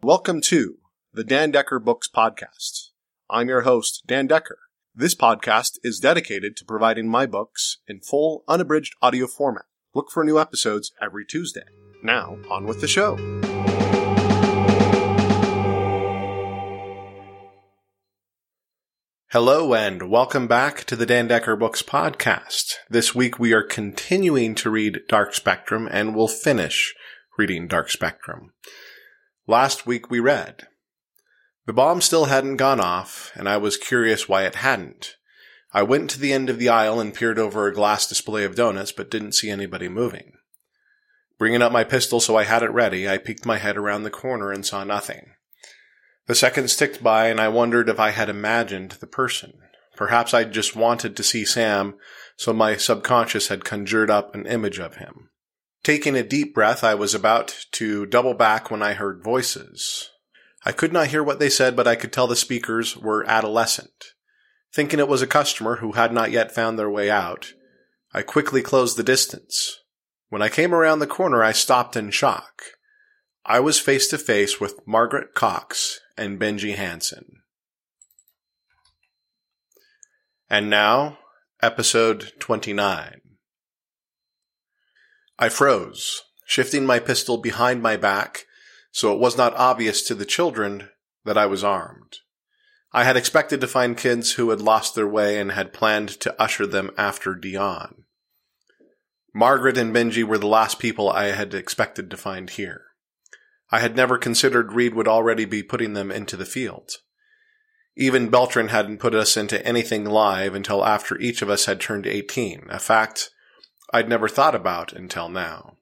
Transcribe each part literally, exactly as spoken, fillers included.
welcome to the Dan Decker Books Podcast. I'm your host, Dan Decker. This podcast is dedicated to providing my books in full, unabridged audio format. Look for new episodes every Tuesday. Now, on with the show. Hello and welcome back to the Dan Decker Books Podcast. This week we are continuing to read Dark Spectrum and we'll finish reading Dark Spectrum. Last week we read, the bomb still hadn't gone off, and I was curious why it hadn't. I went to the end of the aisle and peered over a glass display of donuts, but didn't see anybody moving. Bringing up my pistol so I had it ready, I peeked my head around the corner and saw nothing. The seconds ticked by, and I wondered if I had imagined the person. Perhaps I just wanted to see Sam, so my subconscious had conjured up an image of him. Taking a deep breath, I was about to double back when I heard voices. I could not hear what they said, but I could tell the speakers were adolescent. Thinking it was a customer who had not yet found their way out, I quickly closed the distance. When I came around the corner, I stopped in shock. I was face to face with Margaret Cox and Benji Hansen. And now, episode twenty-nine. I froze, shifting my pistol behind my back so it was not obvious to the children that I was armed. I had expected to find kids who had lost their way and had planned to usher them after Dion. Margaret and Benji were the last people I had expected to find here. I had never considered Reed would already be putting them into the field. Even Beltran hadn't put us into anything live until after each of us had turned eighteen, a fact I'd never thought about until now.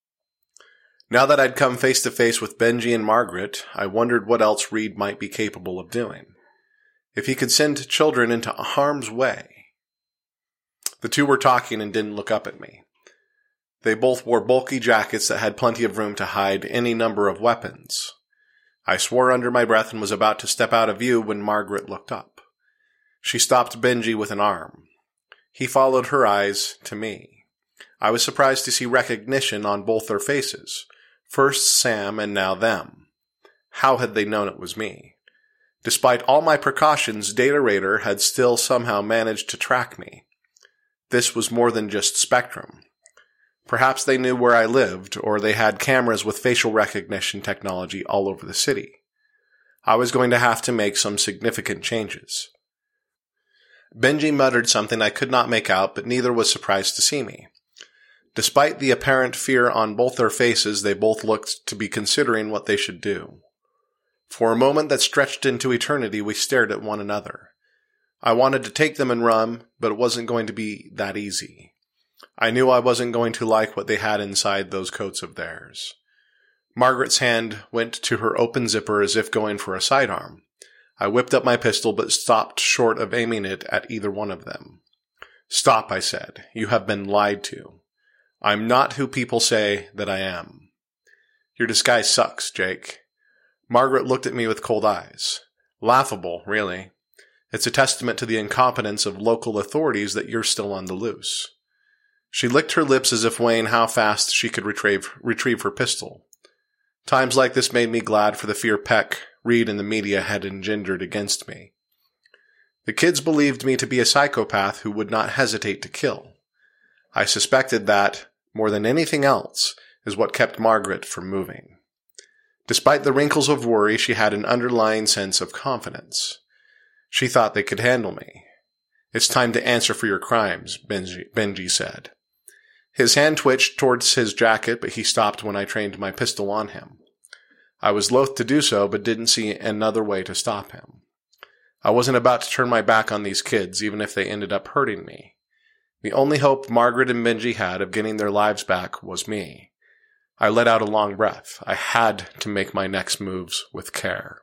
Now that I'd come face to face with Benji and Margaret, I wondered what else Reed might be capable of doing. If he could send children into harm's way. The two were talking and didn't look up at me. They both wore bulky jackets that had plenty of room to hide any number of weapons. I swore under my breath and was about to step out of view when Margaret looked up. She stopped Benji with an arm. He followed her eyes to me. I was surprised to see recognition on both their faces. First Sam and now them. How had they known it was me? Despite all my precautions, Data Raider had still somehow managed to track me. This was more than just Spectrum. Perhaps they knew where I lived, or they had cameras with facial recognition technology all over the city. I was going to have to make some significant changes. Benji muttered something I could not make out, but neither was surprised to see me. Despite the apparent fear on both their faces, they both looked to be considering what they should do. For a moment that stretched into eternity, we stared at one another. I wanted to take them and run, but it wasn't going to be that easy. I knew I wasn't going to like what they had inside those coats of theirs. Margaret's hand went to her open zipper as if going for a sidearm. I whipped up my pistol but stopped short of aiming it at either one of them. Stop, I said. You have been lied to. I'm not who people say that I am. Your disguise sucks, Jake. Margaret looked at me with cold eyes. Laughable, really. It's a testament to the incompetence of local authorities that you're still on the loose. She licked her lips as if weighing how fast she could retrieve, retrieve her pistol. Times like this made me glad for the fear Peck, Reed, and the media had engendered against me. The kids believed me to be a psychopath who would not hesitate to kill. I suspected that, more than anything else, is what kept Margaret from moving. Despite the wrinkles of worry, she had an underlying sense of confidence. She thought they could handle me. It's time to answer for your crimes, Benji, Benji said. His hand twitched towards his jacket, but he stopped when I trained my pistol on him. I was loath to do so, but didn't see another way to stop him. I wasn't about to turn my back on these kids, even if they ended up hurting me. The only hope Margaret and Benji had of getting their lives back was me. I let out a long breath. I had to make my next moves with care.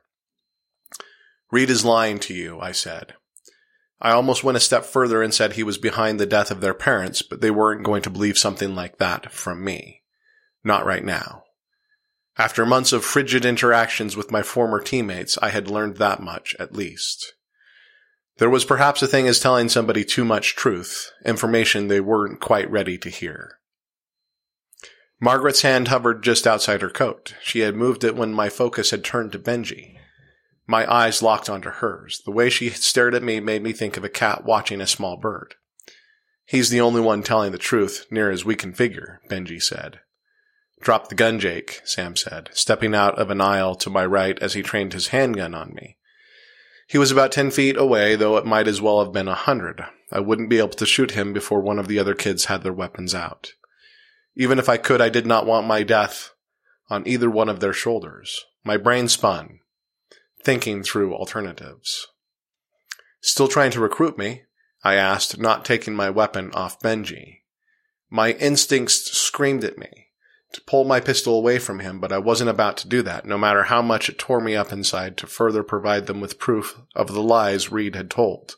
Reed is lying to you, I said. I almost went a step further and said he was behind the death of their parents, but they weren't going to believe something like that from me. Not right now. After months of frigid interactions with my former teammates, I had learned that much, at least. There was perhaps a thing as telling somebody too much truth, information they weren't quite ready to hear. Margaret's hand hovered just outside her coat. She had moved it when my focus had turned to Benji. My eyes locked onto hers. The way she stared at me made me think of a cat watching a small bird. "He's the only one telling the truth, near as we can figure," Benji said. "Drop the gun, Jake," Sam said, stepping out of an aisle to my right as he trained his handgun on me. He was about ten feet away, though it might as well have been a hundred. I wouldn't be able to shoot him before one of the other kids had their weapons out. Even if I could, I did not want my death on either one of their shoulders. My brain spun, thinking through alternatives. "Still trying to recruit me?" I asked, not taking my weapon off Benji. My instincts screamed at me to pull my pistol away from him, but I wasn't about to do that, no matter how much it tore me up inside to further provide them with proof of the lies Reed had told.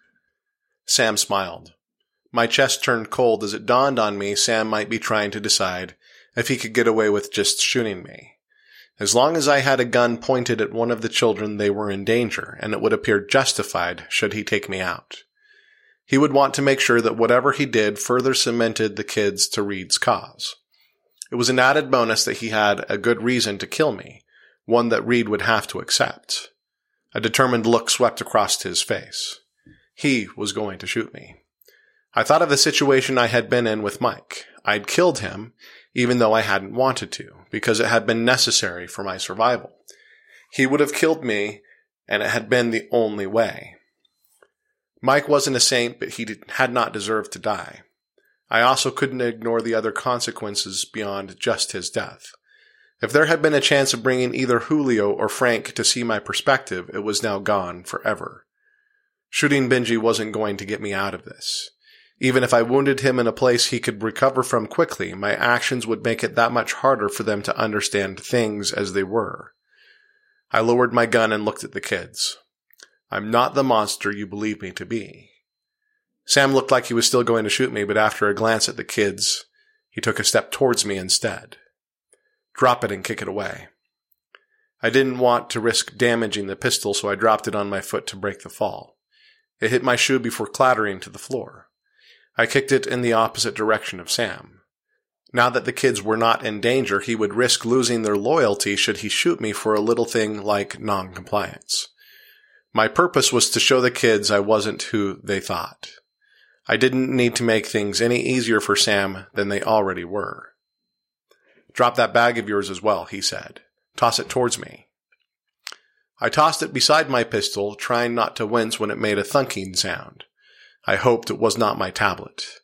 Sam smiled. My chest turned cold as it dawned on me Sam might be trying to decide if he could get away with just shooting me. As long as I had a gun pointed at one of the children, they were in danger, and it would appear justified should he take me out. He would want to make sure that whatever he did further cemented the kids to Reed's cause. It was an added bonus that he had a good reason to kill me, one that Reed would have to accept. A determined look swept across his face. He was going to shoot me. I thought of the situation I had been in with Mike. I'd killed him, even though I hadn't wanted to, because it had been necessary for my survival. He would have killed me, and it had been the only way. Mike wasn't a saint, but he had not deserved to die. I also couldn't ignore the other consequences beyond just his death. If there had been a chance of bringing either Julio or Frank to see my perspective, it was now gone forever. Shooting Benji wasn't going to get me out of this. Even if I wounded him in a place he could recover from quickly, my actions would make it that much harder for them to understand things as they were. I lowered my gun and looked at the kids. "I'm not the monster you believe me to be." Sam looked like he was still going to shoot me, but after a glance at the kids, he took a step towards me instead. "Drop it and kick it away." I didn't want to risk damaging the pistol, so I dropped it on my foot to break the fall. It hit my shoe before clattering to the floor. I kicked it in the opposite direction of Sam. Now that the kids were not in danger, he would risk losing their loyalty should he shoot me for a little thing like non-compliance. My purpose was to show the kids I wasn't who they thought. I didn't need to make things any easier for Sam than they already were. "Drop that bag of yours as well," he said. "Toss it towards me." I tossed it beside my pistol, trying not to wince when it made a thunking sound. I hoped it was not my tablet.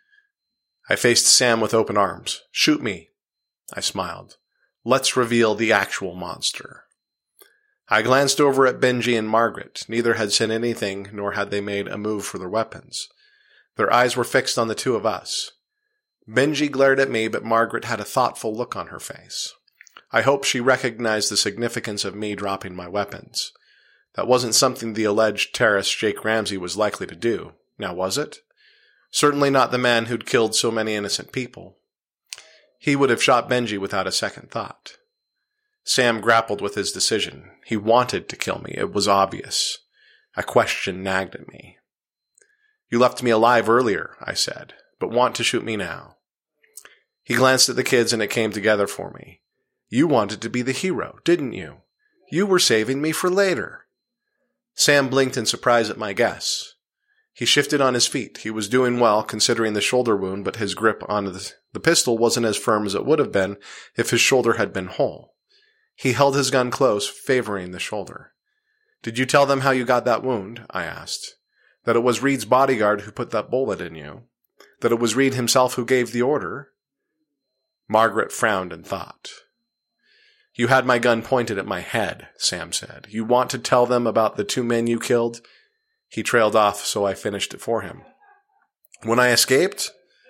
I faced Sam with open arms. "Shoot me." I smiled. "Let's reveal the actual monster." I glanced over at Benji and Margaret. Neither had said anything, nor had they made a move for their weapons. Their eyes were fixed on the two of us. Benji glared at me, but Margaret had a thoughtful look on her face. I hoped she recognized the significance of me dropping my weapons. That wasn't something the alleged terrorist Jake Ramsey was likely to do. Now was it? Certainly not the man who'd killed so many innocent people. He would have shot Benji without a second thought. Sam grappled with his decision. He wanted to kill me. It was obvious. A question nagged at me. "You left me alive earlier," I said, "but want to shoot me now." He glanced at the kids and it came together for me. "You wanted to be the hero, didn't you? You were saving me for later." Sam blinked in surprise at my guess. He shifted on his feet. He was doing well, considering the shoulder wound, but his grip on the, the pistol wasn't as firm as it would have been if his shoulder had been whole. He held his gun close, favoring the shoulder. "Did you tell them how you got that wound?" I asked. "That it was Reed's bodyguard who put that bullet in you? That it was Reed himself who gave the order?" Margaret frowned and thought. "You had my gun pointed at my head," Sam said. "You want to tell them about the two men you killed?" He trailed off, so I finished it for him. "When I escaped?"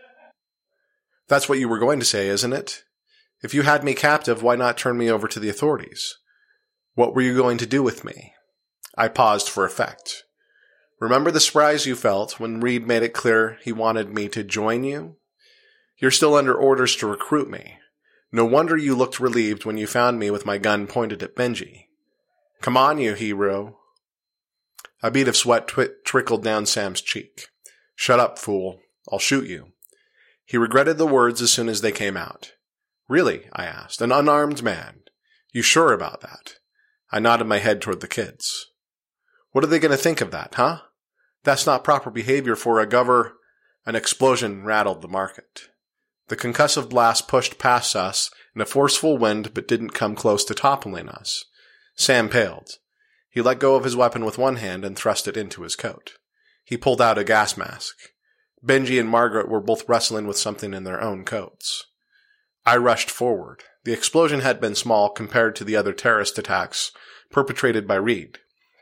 "That's what you were going to say, isn't it? If you had me captive, why not turn me over to the authorities? What were you going to do with me?" I paused for effect. "Remember the surprise you felt when Reed made it clear he wanted me to join you? You're still under orders to recruit me. No wonder you looked relieved when you found me with my gun pointed at Benji. Come on, you hero." A bead of sweat twi- trickled down Sam's cheek. "Shut up, fool. I'll shoot you." He regretted the words as soon as they came out. Really? I asked. An unarmed man? You sure about that? I nodded my head toward the kids. What are they going to think of that, huh? That's not proper behavior for a gover... An explosion rattled the market. The concussive blast pushed past us in a forceful wind but didn't come close to toppling us. Sam paled. He let go of his weapon with one hand and thrust it into his coat. He pulled out a gas mask. Benji and Margaret were both wrestling with something in their own coats. I rushed forward. The explosion had been small compared to the other terrorist attacks perpetrated by Reed.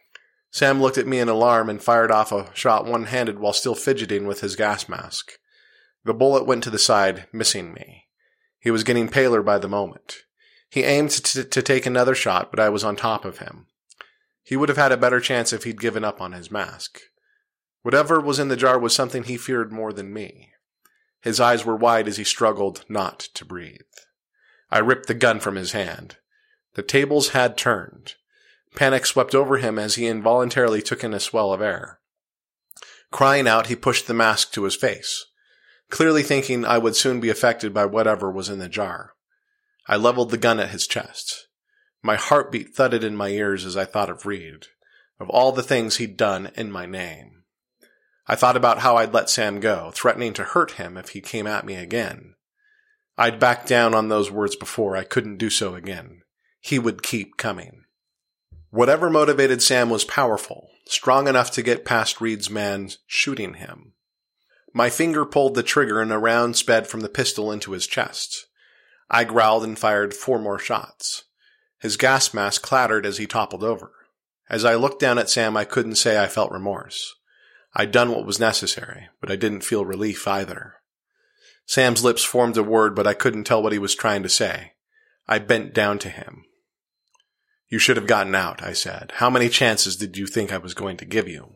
Sam looked at me in alarm and fired off a shot one-handed while still fidgeting with his gas mask. The bullet went to the side, missing me. He was getting paler by the moment. He aimed t- to take another shot, but I was on top of him. He would have had a better chance if he'd given up on his mask. Whatever was in the jar was something he feared more than me. His eyes were wide as he struggled not to breathe. I ripped the gun from his hand. The tables had turned. Panic swept over him as he involuntarily took in a swell of air. Crying out, he pushed the mask to his face, clearly thinking I would soon be affected by whatever was in the jar. I leveled the gun at his chest. My heartbeat thudded in my ears as I thought of Reed, of all the things he'd done in my name. I thought about how I'd let Sam go, threatening to hurt him if he came at me again. I'd backed down on those words before. I couldn't do so again. He would keep coming. Whatever motivated Sam was powerful, strong enough to get past Reed's man shooting him. My finger pulled the trigger and a round sped from the pistol into his chest. I growled and fired four more shots. His gas mask clattered as he toppled over. As I looked down at Sam, I couldn't say I felt remorse. I'd done what was necessary, but I didn't feel relief either. Sam's lips formed a word, but I couldn't tell what he was trying to say. I bent down to him. You should have gotten out, I said. How many chances did you think I was going to give you?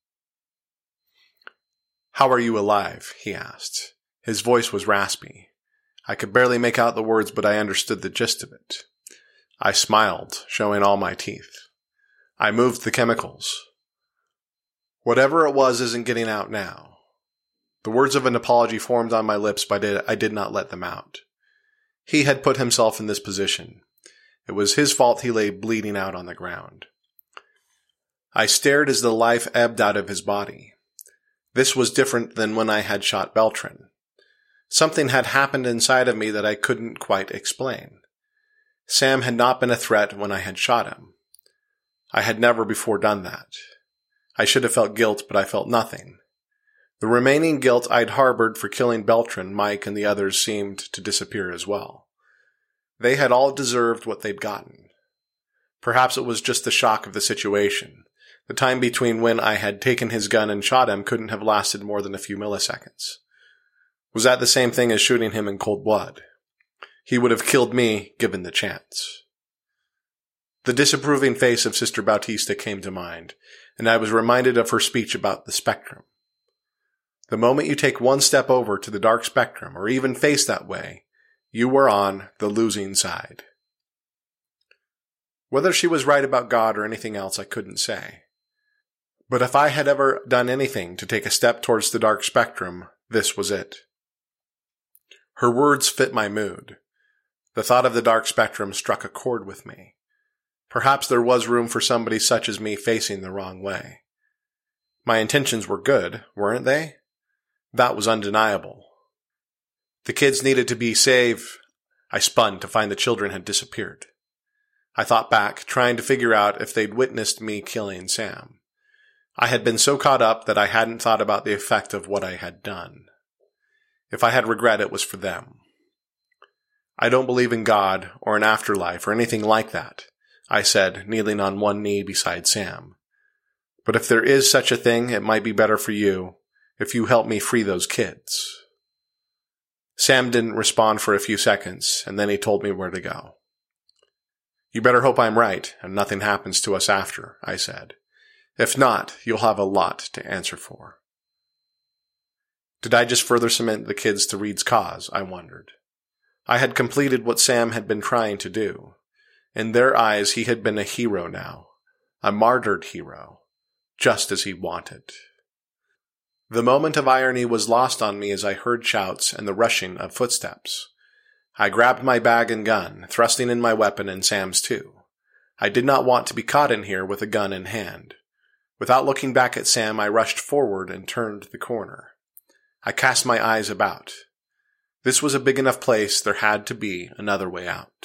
How are you alive? He asked. His voice was raspy. I could barely make out the words, but I understood the gist of it. I smiled, showing all my teeth. I moved the chemicals. Whatever it was isn't getting out now. The words of an apology formed on my lips, but I did not let them out. He had put himself in this position. It was his fault he lay bleeding out on the ground. I stared as the life ebbed out of his body. This was different than when I had shot Beltran. Something had happened inside of me that I couldn't quite explain. Sam had not been a threat when I had shot him. I had never before done that. I should have felt guilt, but I felt nothing. The remaining guilt I'd harbored for killing Beltran, Mike, and the others seemed to disappear as well. They had all deserved what they'd gotten. Perhaps it was just the shock of the situation. The time between when I had taken his gun and shot him couldn't have lasted more than a few milliseconds. Was that the same thing as shooting him in cold blood? He would have killed me, given the chance. The disapproving face of Sister Bautista came to mind, and I was reminded of her speech about the spectrum. The moment you take one step over to the dark spectrum, or even face that way, you were on the losing side. Whether she was right about God or anything else, I couldn't say. But if I had ever done anything to take a step towards the dark spectrum, this was it. Her words fit my mood. The thought of the dark spectrum struck a chord with me. Perhaps there was room for somebody such as me facing the wrong way. My intentions were good, weren't they? That was undeniable. The kids needed to be saved. I spun to find the children had disappeared. I thought back, trying to figure out if they'd witnessed me killing Sam. I had been so caught up that I hadn't thought about the effect of what I had done. If I had regret, it was for them. I don't believe in God or an afterlife or anything like that, I said, kneeling on one knee beside Sam. But if there is such a thing, it might be better for you if you help me free those kids. Sam didn't respond for a few seconds, and then he told me where to go. You better hope I'm right, and nothing happens to us after, I said. If not, you'll have a lot to answer for. Did I just further cement the kids to Reed's cause, I wondered. I had completed what Sam had been trying to do. In their eyes, he had been a hero now, a martyred hero, just as he wanted. The moment of irony was lost on me as I heard shouts and the rushing of footsteps. I grabbed my bag and gun, thrusting in my weapon and Sam's too. I did not want to be caught in here with a gun in hand. Without looking back at Sam, I rushed forward and turned the corner. I cast my eyes about. This was a big enough place, there had to be another way out.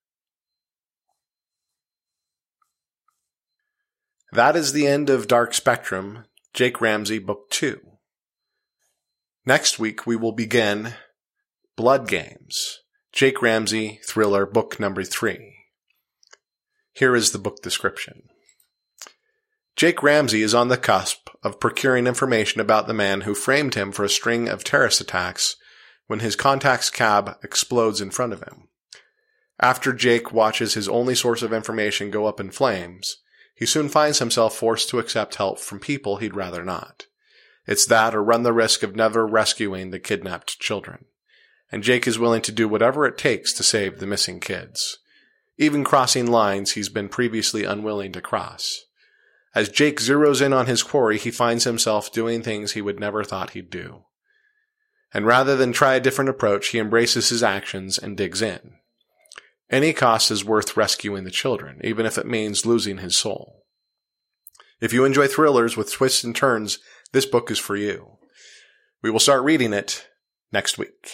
That is the end of Dark Spectrum, Jake Ramsey, Book two. Next week we will begin Blood Games, Jake Ramsey, Thriller, Book number three. Here is the book description. Jake Ramsey is on the cusp of procuring information about the man who framed him for a string of terrorist attacks when his contact's cab explodes in front of him. After Jake watches his only source of information go up in flames, he soon finds himself forced to accept help from people he'd rather not. It's that or run the risk of never rescuing the kidnapped children. And Jake is willing to do whatever it takes to save the missing kids, even crossing lines he's been previously unwilling to cross. As Jake zeroes in on his quarry, he finds himself doing things he would never thought he'd do. And rather than try a different approach, he embraces his actions and digs in. Any cost is worth rescuing the children, even if it means losing his soul. If you enjoy thrillers with twists and turns, this book is for you. We will start reading it next week.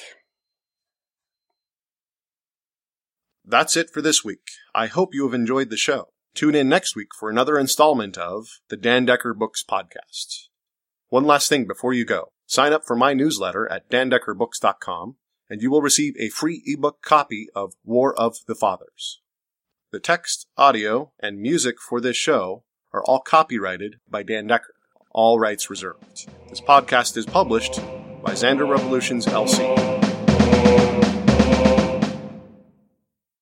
That's it for this week. I hope you have enjoyed the show. Tune in next week for another installment of the Dan Decker Books Podcast. One last thing before you go. Sign up for my newsletter at dan decker books dot com, and you will receive a free ebook copy of War of the Fathers. The text, audio, and music for this show are all copyrighted by Dan Decker. All rights reserved. This podcast is published by Xander Revolutions, L C